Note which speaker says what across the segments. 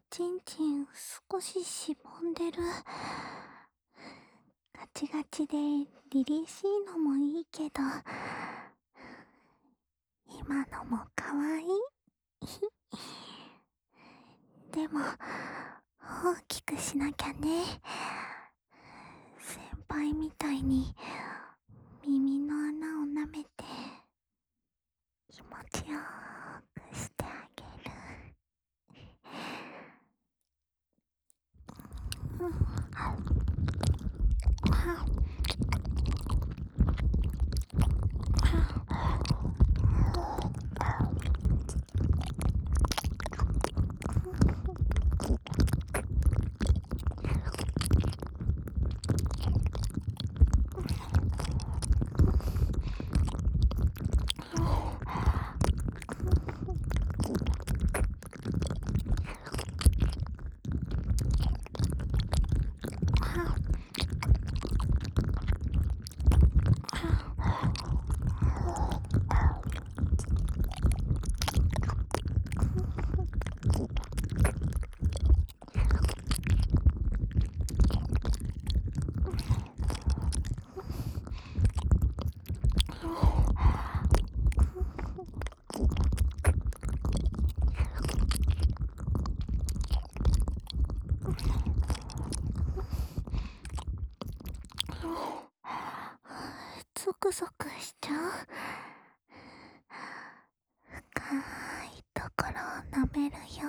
Speaker 1: ちんちん少ししぼんでる。ガチガチで凛々しいのもいいけど、今のもかわいい。でも、大きくしなきゃね。先輩みたいに耳の穴を舐めて気持ちよくしてあげる。ゾクゾクしちゃう。深いところを舐めるよ。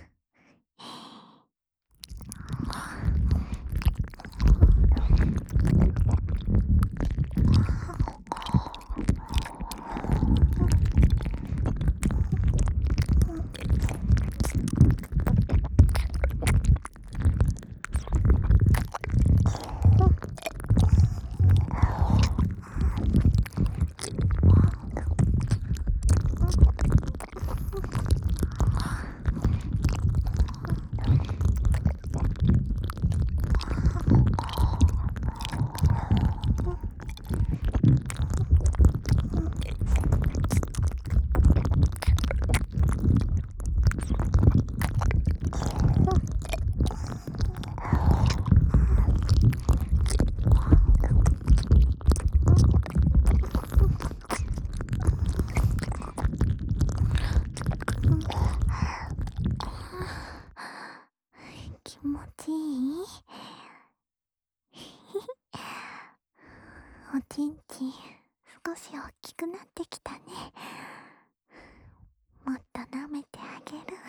Speaker 1: 気持ちいい？おちんちん少し大きくなってきたね。もっと舐めてあげる。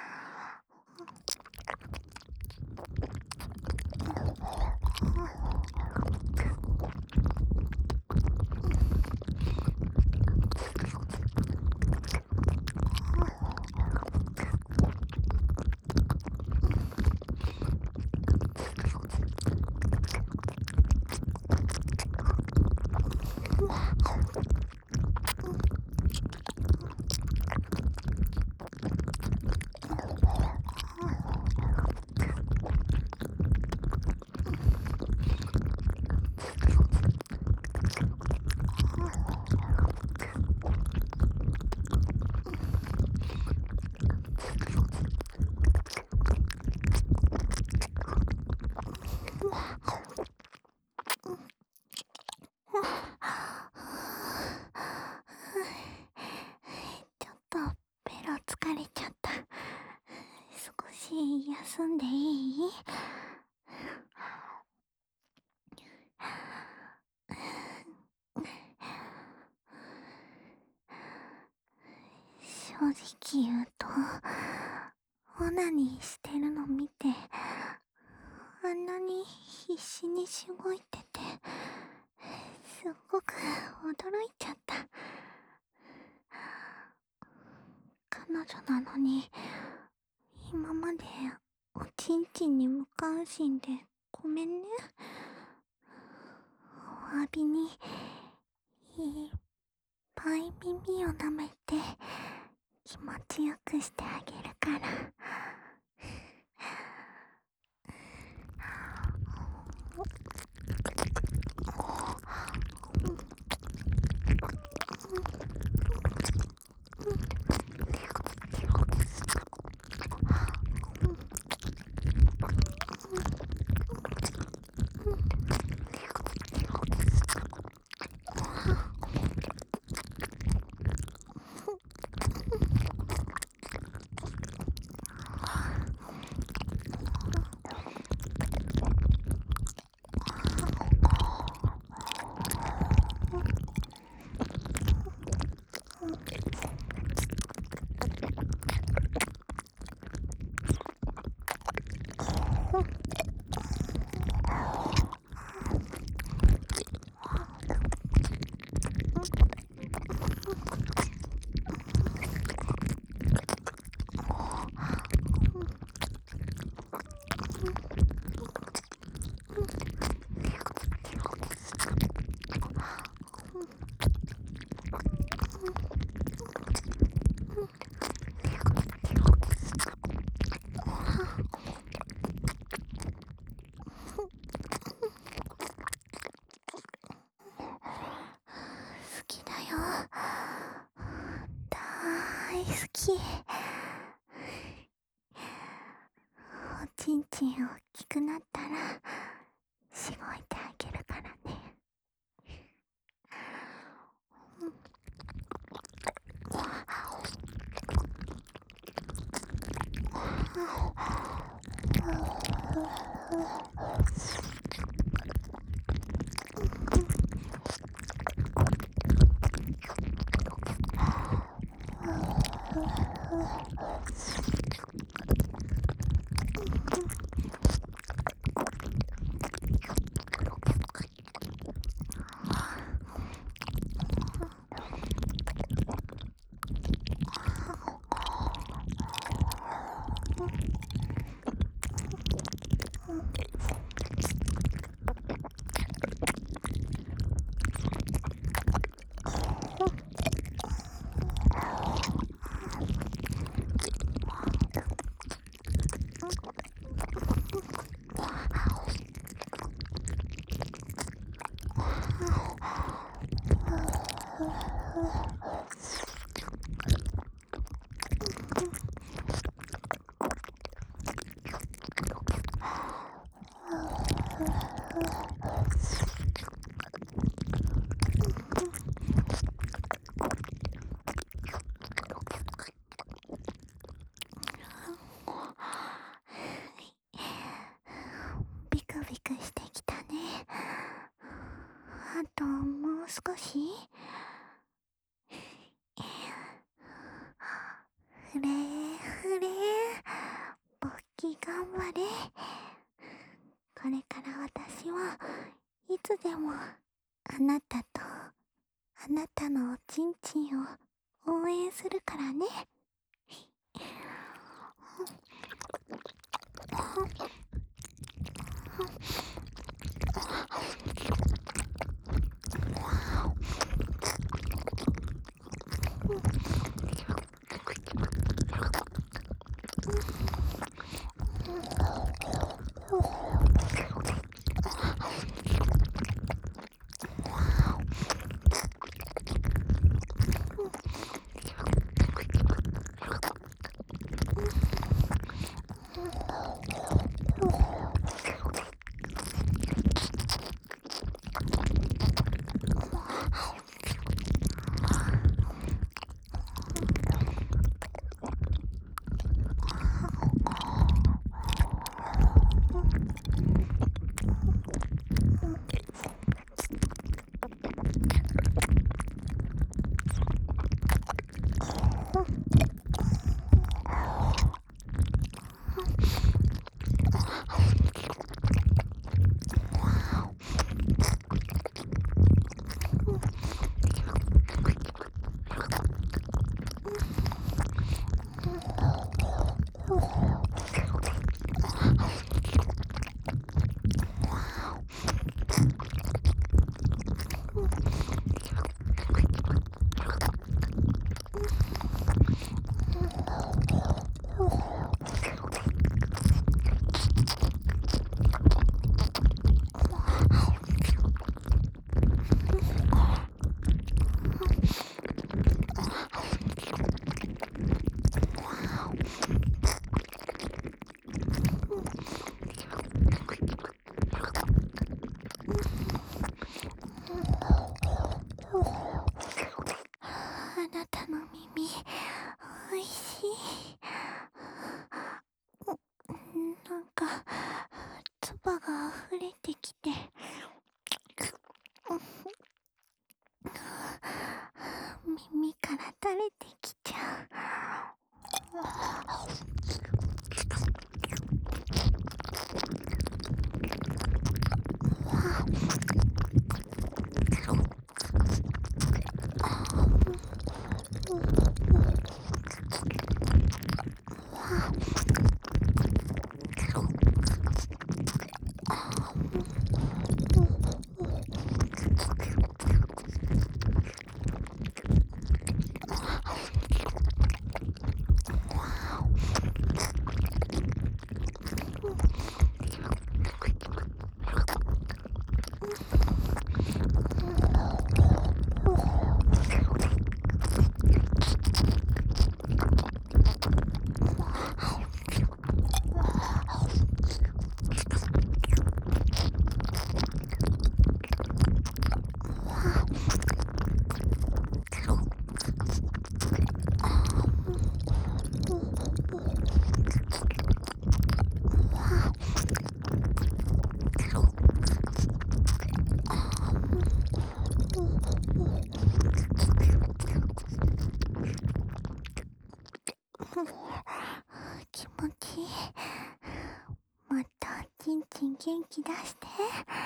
Speaker 1: ちょっとベロ疲れちゃった。少し休んでいい？正直言うと、オナニーしてるの見て、あんなに必死にしごいてて、すっごく驚いちゃった。彼女なのに、今までおちんちんに無関心でごめんね。お詫びに、いっぱい耳を舐めて、気持ちよくしてあげるから。 大好き。おちんちん大きくなったらしごいてあげるからね。ビクビクしてきたね。あともう少し。ふれふれ、勃起頑張れ。これから私はいつでもあなたとあなたのおちんちんを応援するからね。あなたの耳おいしい。なんか唾が溢れてきて耳から垂れてきちゃ気持ちいい。もっとちんちん元気出して。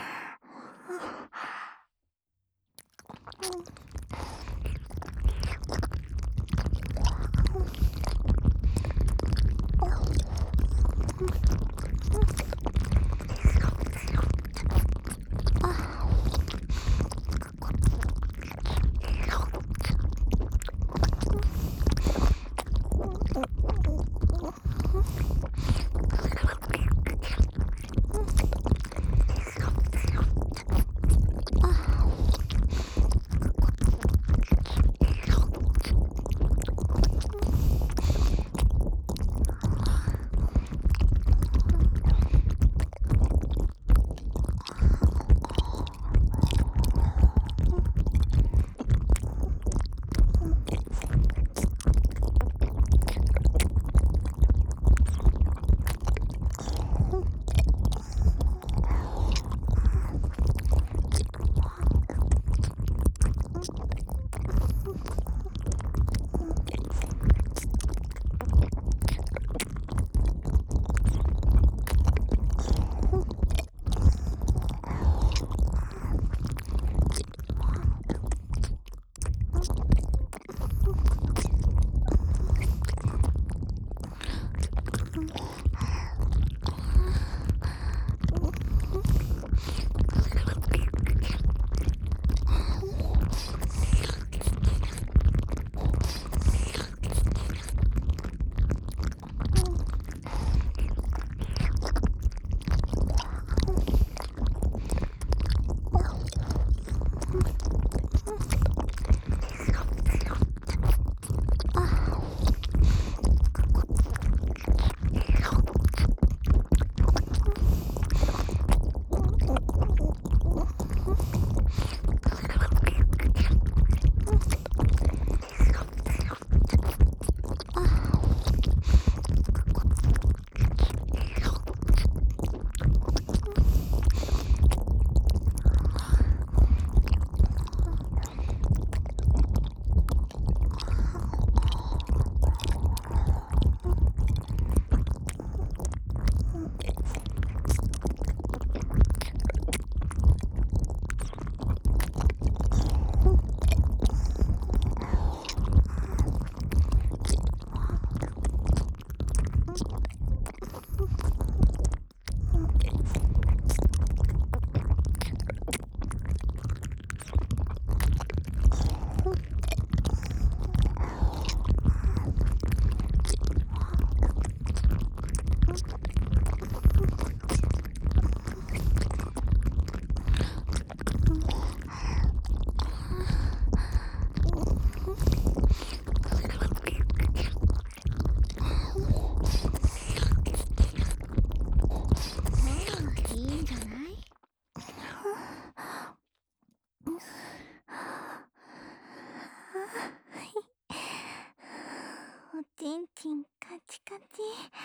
Speaker 1: おちんちんカチカチ。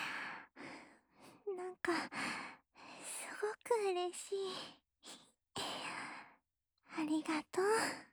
Speaker 1: なんかすごく嬉しい。ありがとう。